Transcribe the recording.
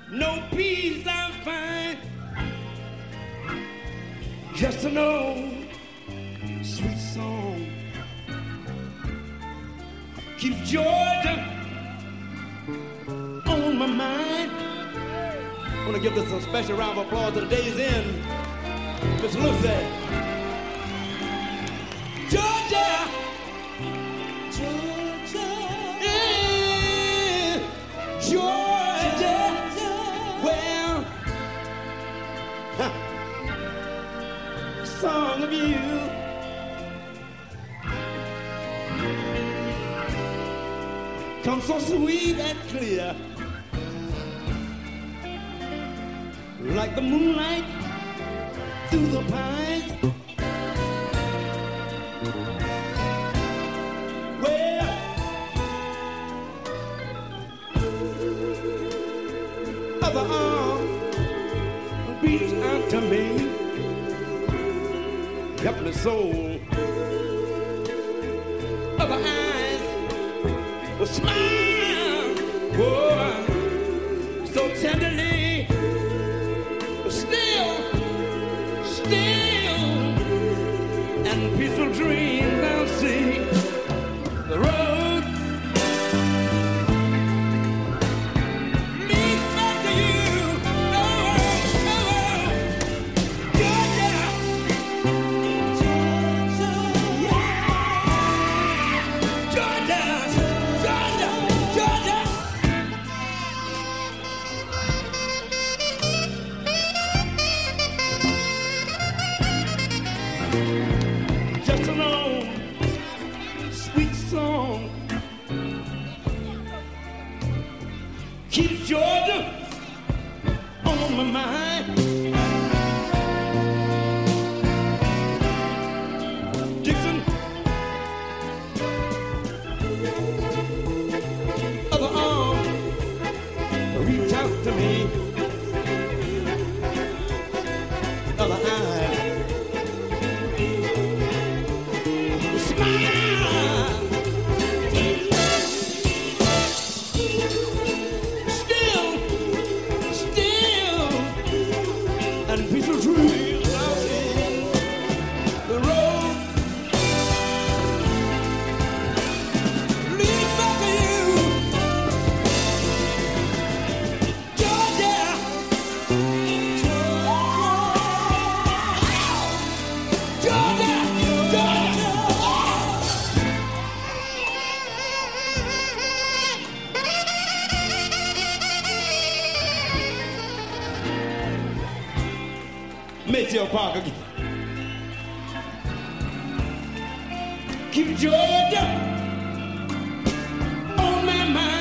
no peace I find. Just an old sweet song keeps Georgia on my mind. I want to give this a special round of applause to the day's end. Mr. Lucy. Georgia, Georgia, yeah, Georgia, well, song of you comes so sweet and clear, like the moonlight through the pines. Well, other arms reach out to me, helpless soul. Other eyes will smile, oh, so tenderly, but still, and peaceful dreams I'll see. The road leads back to you. Oh, Georgia, Georgia, Georgia, Georgia, Georgia. Just an old sweet song keeps Georgia on my mind. Dixon, other arm reach out to me, other eye smile, still, and peaceful dreams I'll see. The road leads back to you, Georgia, Georgia, Georgia. Maceo Parker. Keep Georgia on my mind.